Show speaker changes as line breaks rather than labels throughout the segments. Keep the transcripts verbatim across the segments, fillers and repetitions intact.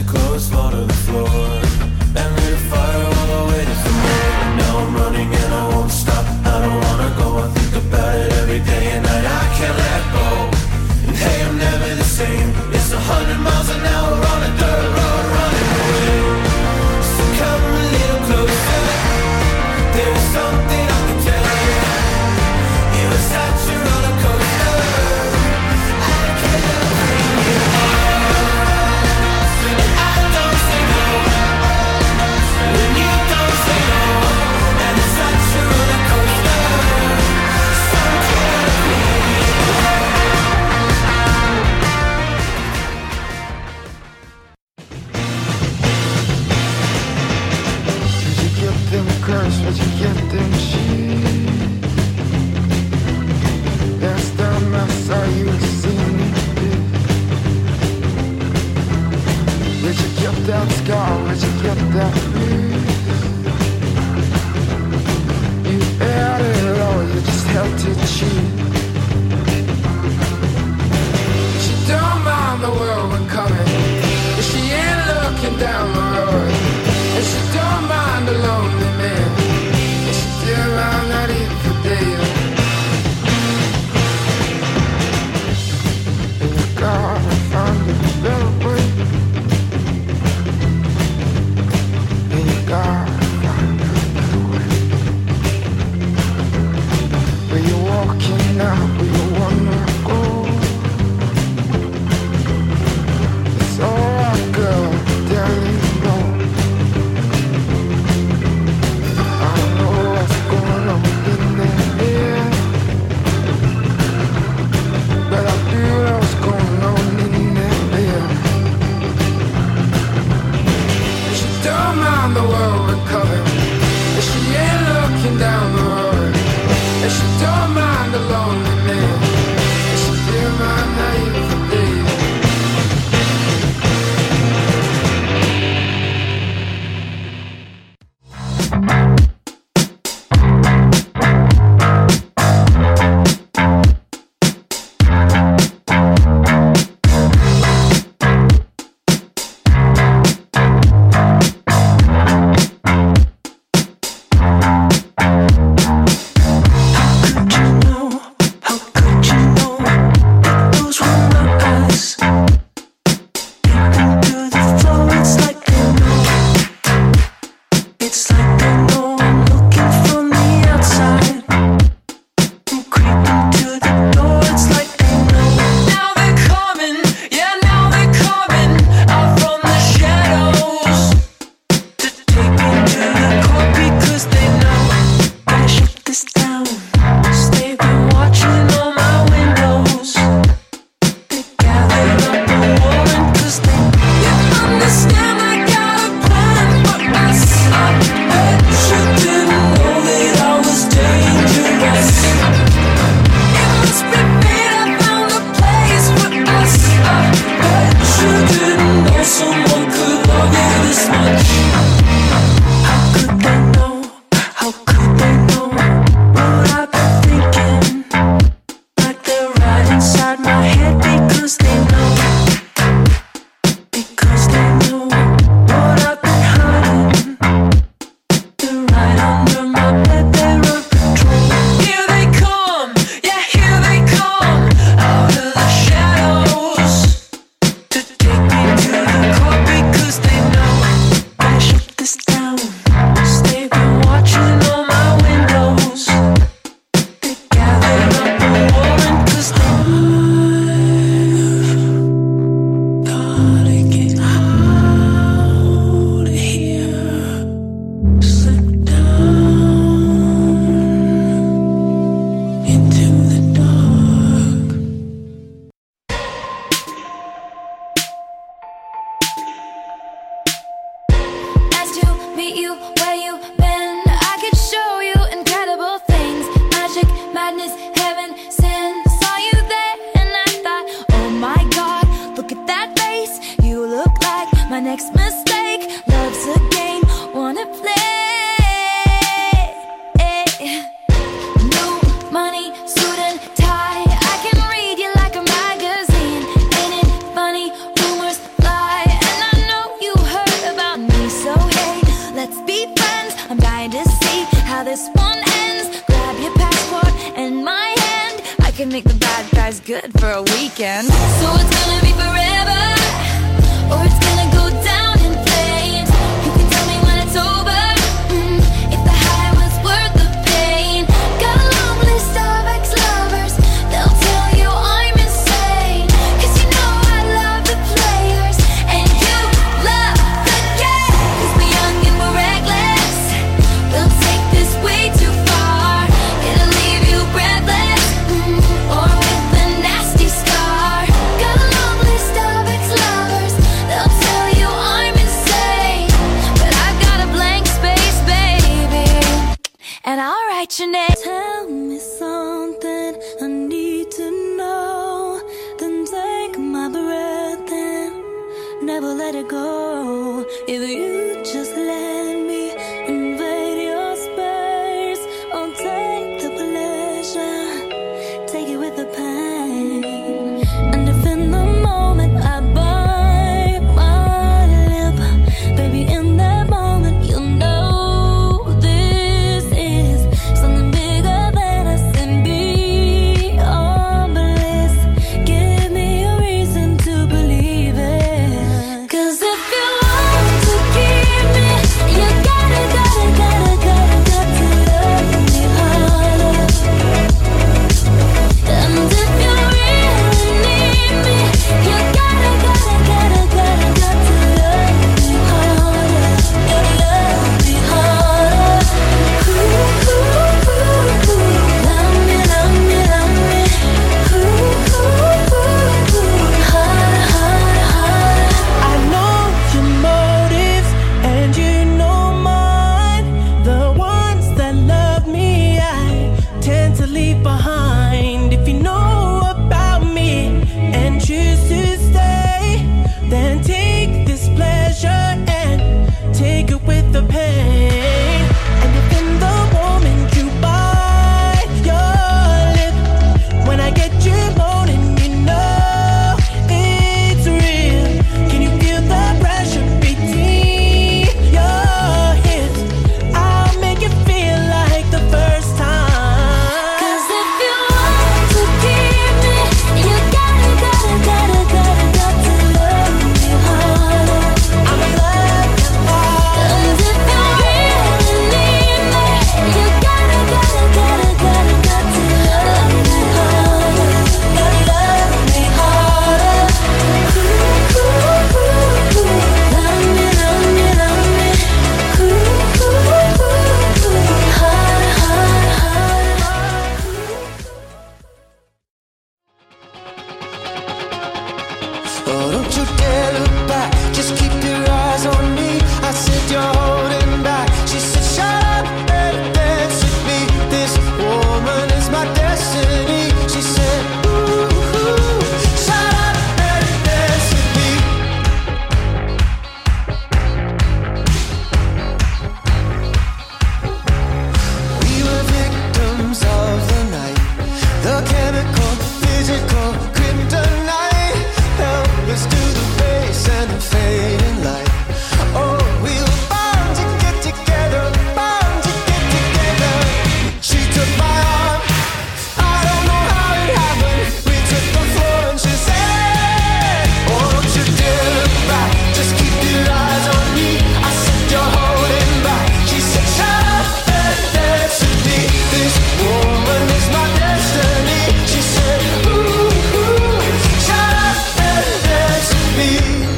clothes fall to the floor. And lit a fire while I waited for more. And now I'm running and I won't stop. I don't wanna go, I think about it every day and night. I can't let go. And hey, I'm never the same. It's a hundred miles an hour on a dirt road running away. So come a little closer. There's something I can tell you. It was such a roller coaster. I can't bring you on. And I don't say no when you don't say no. And it's such a roller coaster. Some can't bring you on.
Did you get them curves? Did you get them sheets? Last time I saw you, it seemed Did you get that scar? Did you get that bruise? You had it all, you just had to cheat. She don't mind the world when coming, but she ain't looking down the road. And she don't mind a lonely man, and she still around not even for days. And you gotta find a better way. And you gotta find a better way. Where you walking now, where you wanna go. It's alright, girl, tell you no. I don't know what's going on in there, but I do know what's going on in there. And she don't mind the world when coming, and she ain't looking down the road. And she don't mind the lonely man, and she still mind not even for days.
Suit and tie, I can read you like a magazine. Ain't it funny? Rumors fly, and I know you make the bad guys good for a weekend.
So it's gonna be forever, or it's gonna go down in flames. You can tell me when it's over, mm, if the high was worth the pain. Got a long list of ex-lovers, they'll tell you I'm insane. Cause you know I love the players, and you love the game. Cause we're young and we're reckless, we'll take this way too far. It'll leave you breathless, mm, or with a nasty scar. Got a long list of ex-lovers, they'll tell you I'm insane. But I've got a blank space, baby, and I'll write your name.
Tell me something I need to know, then take my breath and never let it go. If you just let me invade your space, I'll take the pleasure, take it with the pain. And if in the moment I bite my lip, baby, in that moment you'll know this is something bigger than us and beyond bliss. Give me a reason to believe it. Cause if you want to keep me, you gotta, gotta, gotta, gotta, got to love me harder. And if you really need me, you gotta, gotta, gotta, gotta, got to love me harder. Gotta love me harder. Ooh, ooh, ooh, ooh. Love me, love me, love me. Ooh, ooh, ooh, ooh. Harder, harder, harder.
I know your motives and you know mine. The ones that love me, I tend to leave behind. If you know about me and choose to stay, then take this pleasure and take it with the pain. And if in the moment you bite your lip, when I get you moaning, you know it's real. Can you feel the pressure between your hips? I'll make it feel like the first time.
Cause if you want to keep me, you gotta, gotta, gotta, gotta, got to love me harder.
I'm in love with all.
And if you really need me, you gotta, gotta, gotta, gotta, got to love me harder. Gotta love me harder. Ooh, ooh, ooh, ooh. Love me, love me, love me. Ooh, ooh, ooh, ooh. Harder, harder,
Oh, don't you dare look back, just keep your eyes on me. I said you're holding back. She said shut up and dance with me. This woman is my destiny. She said ooh, ooh, shut up and dance with me. We were victims of the night, the chemical, physical, kryptonite. Help us to the base and the fading light. Oh, we were bound to get together, bound to get together. She took my arm, I don't know how it happened. We took the floor and she said, oh, don't you dare look back, just keep your eyes on me. I said you're holding back. She said shut up and dance with me. This woman is my destiny. She said ooh, ooh, shut up and dance with me.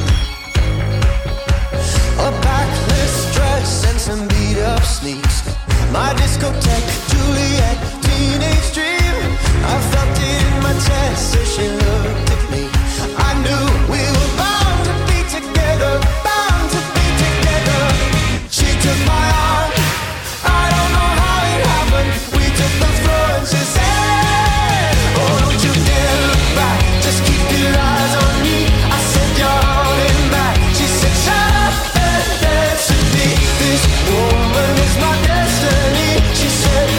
A backless dress and some beat up sneaks. My discotheque, Juliet, teenage dream. I felt it in my chest as she looked at me. I knew we were bound to be together, bound to be together. She took my arm, I don't know how it happened. We took the floor and she said, oh, don't you dare look back, just keep your eyes on me. I said you're holding back. She said shut up and dance with me. This woman is my destiny. She said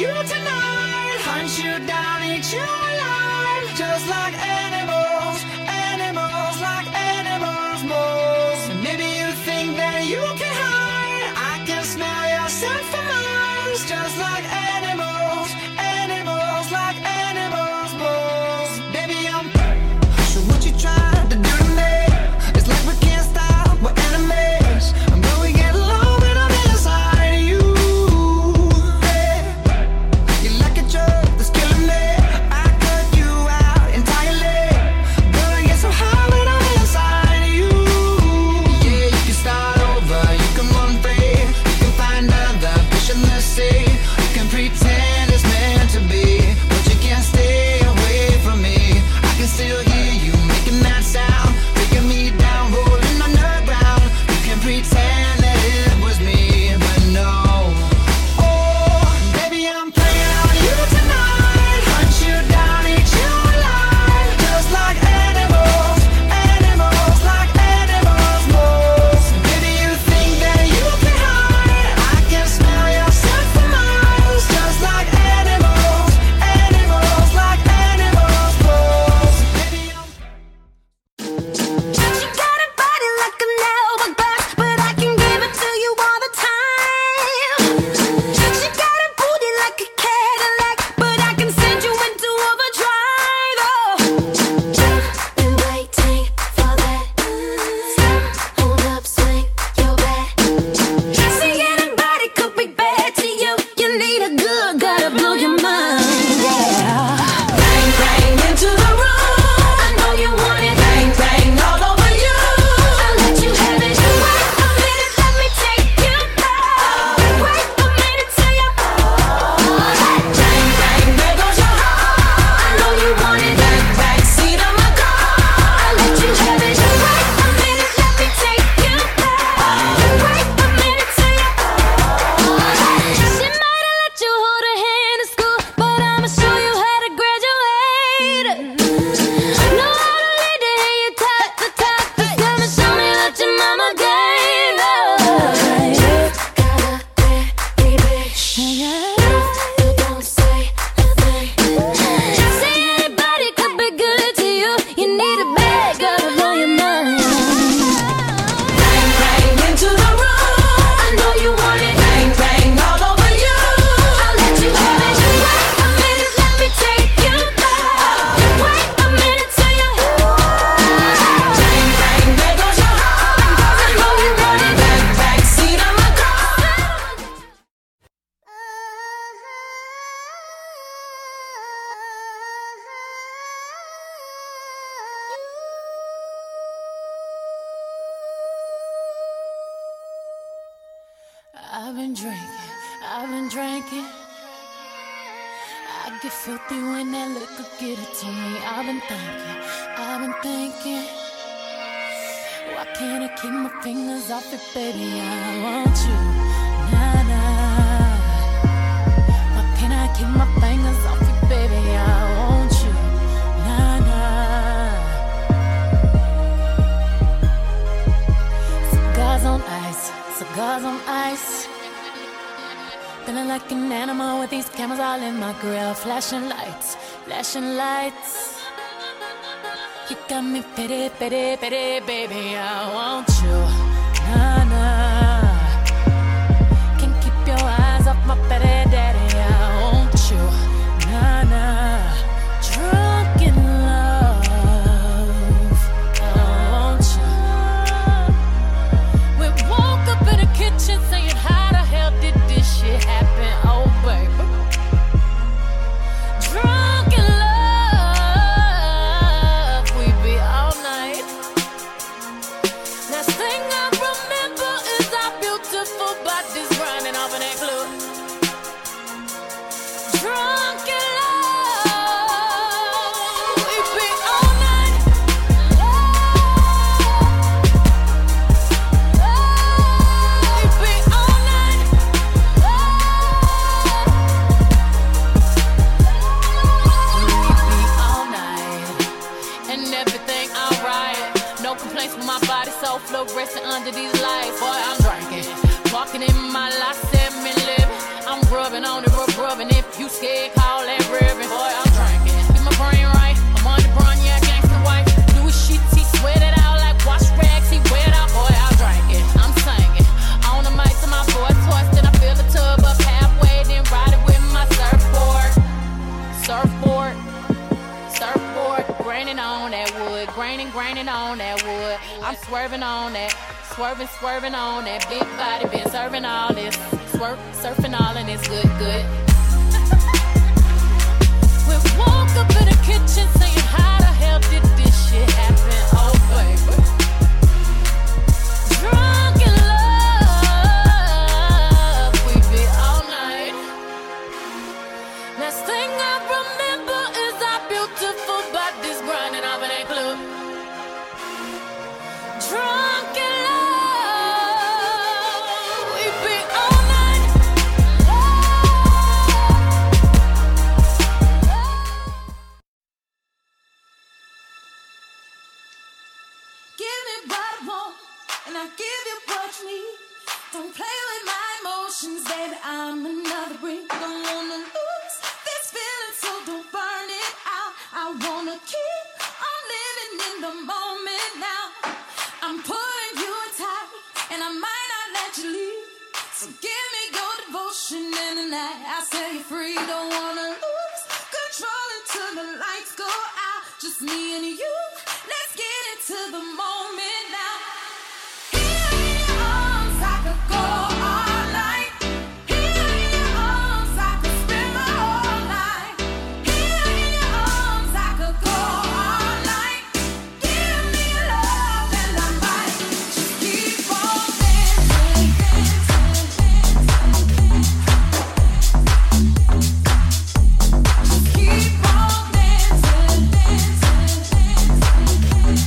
you tonight. Hunt you down, eat you alive. Just like animals, animals like animals, moles. Maybe you think that you can hide. I can smell your scent from miles. Just like animals, animals like animals, moles. Baby, I'm so what you trying to do to me? It's like we can't stop, we're enemies. But we get along when I'm inside of you. Hey, you're like a drug that's killing me. I cut you out entirely. But I get so high when I'm inside of you. Yeah, you can start over, you can run free. You can find other fish in the sea. You can pretend it's meant to be, but you can't stay away from me. I can still hear you making that sound, taking me down, rolling on the ground. You can pretend that it was me, but no. Oh, baby, I'm playing on you tonight. Hunt you down, eat you alive. Just like animals, animals like animals, moles. Baby, you think that you can hide. I can smell your scent for miles. Just like animals, animals like animals, moles. Baby, I'm
She got a body like an hourglass, but I can give it to you all the time. She got a booty like a Cadillac, but I can send you into overdrive. Oh, been waiting for that. Hold up, swing your back. See, anybody could be bad to you. You need a good, gotta blow your mind. Yeah. Bang, bang into the room. I know you want it. Bang, bang all over you. I'll let you have it. Wait a minute, let me take you back. Wait a minute till you. Bang, bang, there goes your heart. I know you want it. Bang, bang, seat of my car. I'll let you have it. Wait a minute, let me take you back. Wait a minute till you. She might have let you hold her hand in school, but I'ma show you how to graduate. Know how to lead to hear you top the top. Just gonna show me what your mama gave us. Got a pretty bitch. You don't say a thing. Say anybody could be good to you. You need a bag, gotta blow your mind. Bang, bang into the room. I know you want it. Bang, bang all over you. I'll let you have it. Wait a minute, let me take you back. Wait a minute till you. Bang, bang, there goes your heart. I know you want it. Bang, bang, seat of my car.
I've been drinking, I've been drinking. I get filthy when that liquor get it to me. I've been thinking, I've been thinking. Why can't I keep my fingers off it, baby? I want you, nah, nah. Why can't I keep my fingers off it, baby? I want you, nah, nah. Cigars on ice, cigars on ice. Feeling like an animal with these cameras all in my grill. Flashing lights, flashing lights. You got me pity, pity, pity, baby. I want you, nah, nah. Can't keep your eyes off my petty daddy. I want you, nah, nah. Drunk in love, I want you. We woke up in the kitchen saying, how the hell did this shit happen? Oh, baby. Drunk in love, we be all night. Last thing I remember you scared, call that ribbon. Boy, I'm drinking. Get my brain right. I'm on the run, yeah, gangsta wife. Louis sheets, he sweat it out like wash rags. He wear it out, boy, I'm drinking. I'm singing. On the mic to my boy toys, then I fill the tub up halfway, then ride it with my surfboard. Surfboard. Surfboard. Graining on that wood. Graining, graining on that wood. I'm swerving on that. Swerving, swerving on that big body. Been serving all this. Swerve, surfing all and it's good, good. We woke up in the kitchen saying, how the hell did this shit happen? Oh, baby. Drunk in love, we be all night. Last thing I remember is our beautiful bodies grinding up in a club. Drunk in love, we be all night.
Give me what I want, and I'll give you what you need. Don't play with my emotions, baby, I'm another breed. Don't wanna lose this feeling, so don't burn it out. I wanna keep on living in the moment now. I'm pulling you in tight, and I might not let you leave. So give me your devotion, and tonight I'll set you free. Don't wanna lose control until the lights go out. Just me and you, let's get into the moment now. Here in your arms, I could go all night. Here in your arms, I could spend my whole life. Here in your arms, I could go all night. Give me your love and I might just keep on dancing, dancing, dancing, dancing. Just keep on dancing, dancing, dancing, dancing.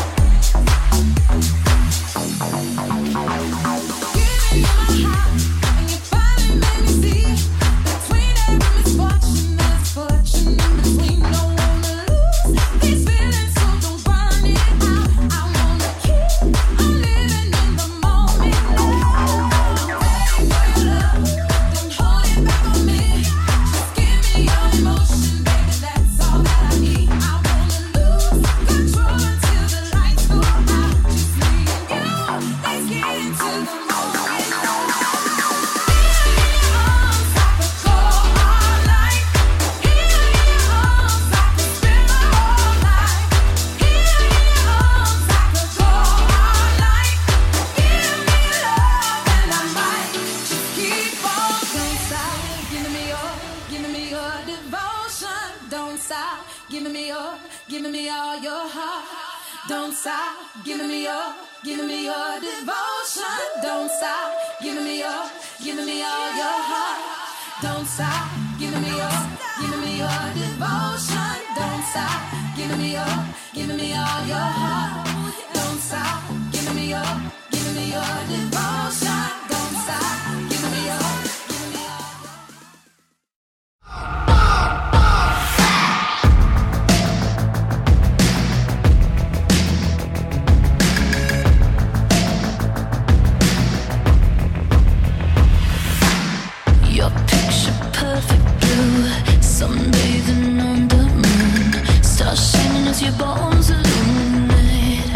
Giving me your, giving me all your heart. Don't stop, giving me your, giving me your devotion. Don't stop, giving me your, giving me all your heart. Don't stop, giving me your, giving me your devotion. Don't stop, giving me your, giving me all your heart. Don't stop, giving me your, giving me your devotion. Don't stop, giving me your, giving me all.
Your picture perfect blue, sunbathing on the moon, stars shining as your bones illuminate.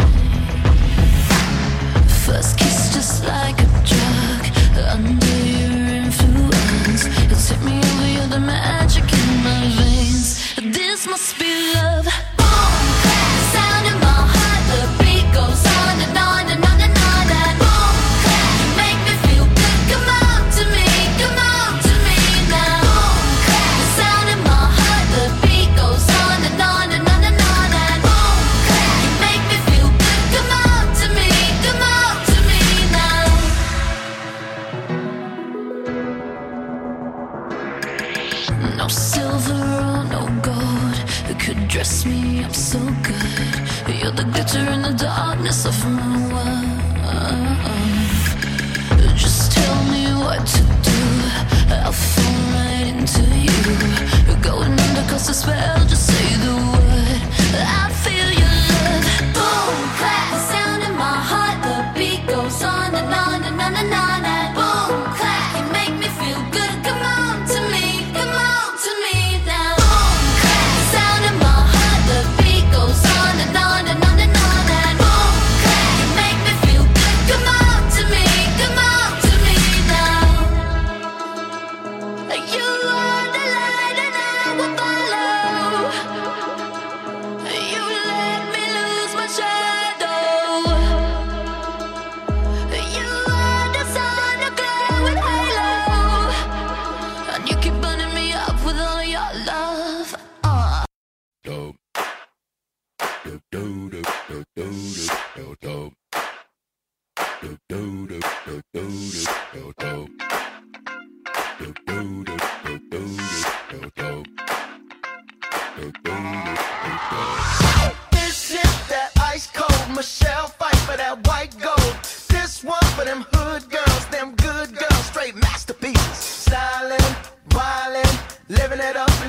First kiss just like a drug, under your influence. You take me over, you're the magic in my veins. This must be love. Boom, clap, sound in my heart, the beat goes on and on and on and on. And boom, clap, you make me feel good. Come on to me, come on to me now. Boom, clap, the sound in my heart, the beat goes on and on and on and on. And boom, clap, you make me feel good. Come on to me, come on to me now. No silver or no gold could dress me up so good. You're the glitter in the darkness of my world. Just tell me what to do, I'll fall right into you. Going under 'cause the spell, just say the word. I feel your love. Boom, clap, sound in my heart, the beat goes on and on and on and on. And boom, clap, you make me feel good. Come on to me, come on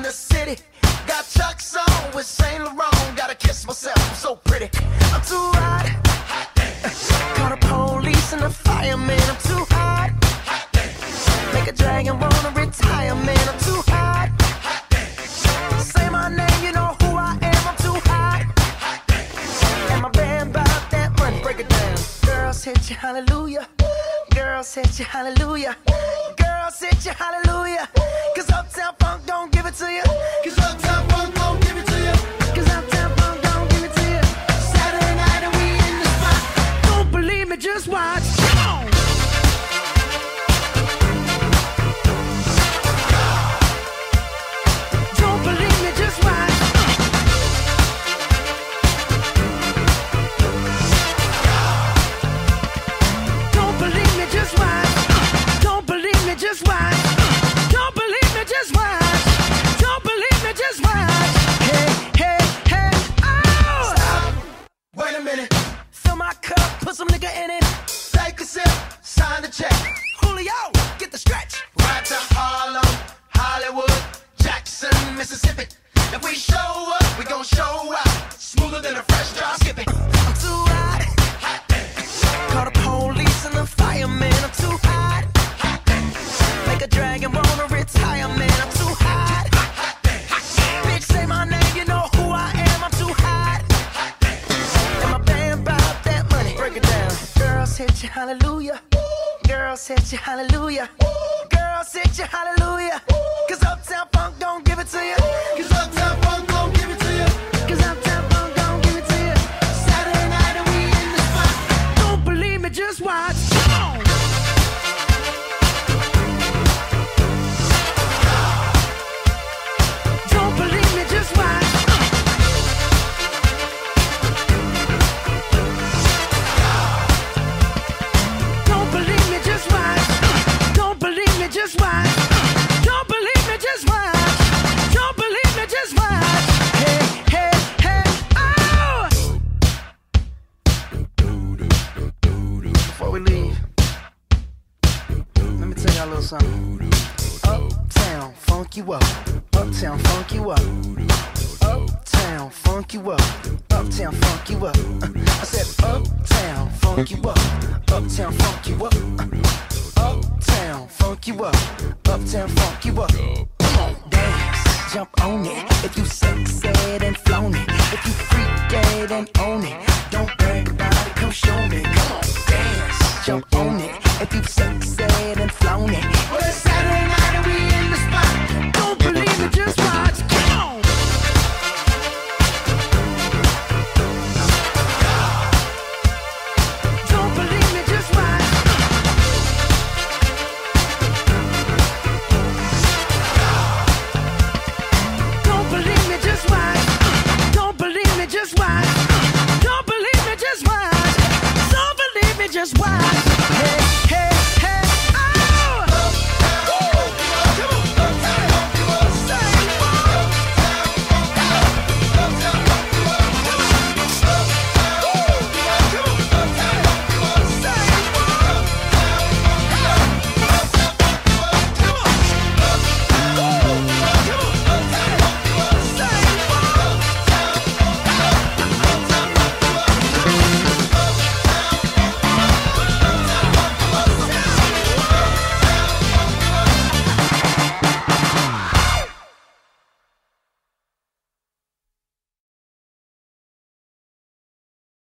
the city. Got Chuck's on with Saint Laurent. Gotta kiss myself, I'm so pretty. I'm too hot. Call the police and the fireman. I'm too hot. Make a dragon wanna retire, man. I'm too hot. Say my name, you know who I am. I'm too hot. And my band bought that money. Break it down. Girls hit you, hallelujah. Girls hit you, hallelujah. Girls hit you, hallelujah. Cause Uptown Funk don't give it to you. Cause Uptown Funk don't give it to you. Cause Uptown Funk don't give it to you. Saturday night and we in the spot. Don't believe me, just watch. Come on. Don't believe me, just watch. Don't believe me, just watch. Don't believe me, just watch. Don't believe me, just watch. Don't believe me, just watch. Hey, hey, hey, oh! Stop. Wait a minute. Fill my cup, put some nigga in it. Take a sip, sign the check. Julio, get the stretch. Right to Harlem, Hollywood, Jackson, Mississippi. If we show up, we gon' show out. Smoother than a fresh drop. Skip it. I'm too hot. Call the police and the fireman. I'm too hot. Make a dragon wanna retire, man. I'm too hot. Bitch, say my name, you know who I am. I'm too hot. And my band bought that money. Break it down. Girls hit you, hallelujah. Girls hit you, hallelujah. Girls hit you, hallelujah. Cause Uptown Funk don't give it to you. Cause Uptown Funk don't give it to you. Cause Uptown Funk don't give it to you. Saturday night and we in the spot. Don't believe me, just watch. Come on. Don't believe me, just watch. Don't believe me, just watch. Don't believe me, just watch. Don't believe me, just watch. Don't believe me, just watch. Hey, hey, hey, oh! Before we leave, let me tell y'all a little something. Uptown, funk you up. Uptown, funk you up. Uptown, funk you up. Uptown, funk you up. I said uptown, funk you up. Uptown, funk you up. Uptown, funk you up. Uptown, funk you up. Come on, dance, jump on it. If you sexed and flown it. If you freaked dead and own it. Don't brag about it, come show me. Come on, dance, jump on it. If you sexed